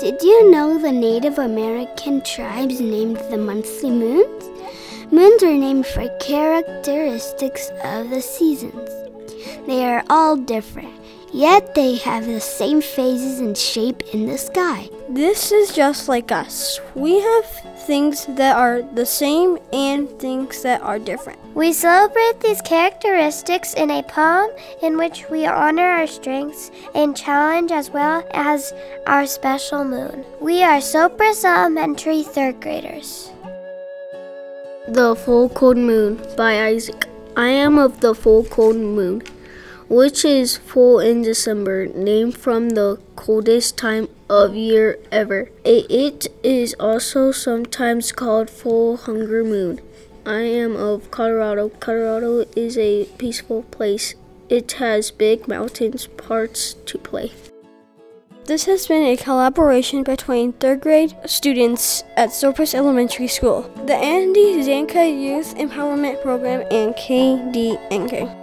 Did you know the Native American tribes named the monthly moons? Moons are named for characteristics of the seasons. They are all different, yet they have the same phases and shape in the sky. This is just like us. We have things that are the same and things that are different. We celebrate these characteristics in a poem in which we honor our strengths and challenge as well as our special moon. We are Sopris Elementary 3rd graders. The Full Cold Moon by Isaac. I am of the full cold moon, which is full in December, named from the coldest time of year ever. It is also sometimes called full hunger moon. I am of Colorado. Colorado is a peaceful place. It has big mountains, parks to play. This has been a collaboration between 3rd grade students at Sopris Elementary School, the Andy Zanka Youth Empowerment Program, and KDNK.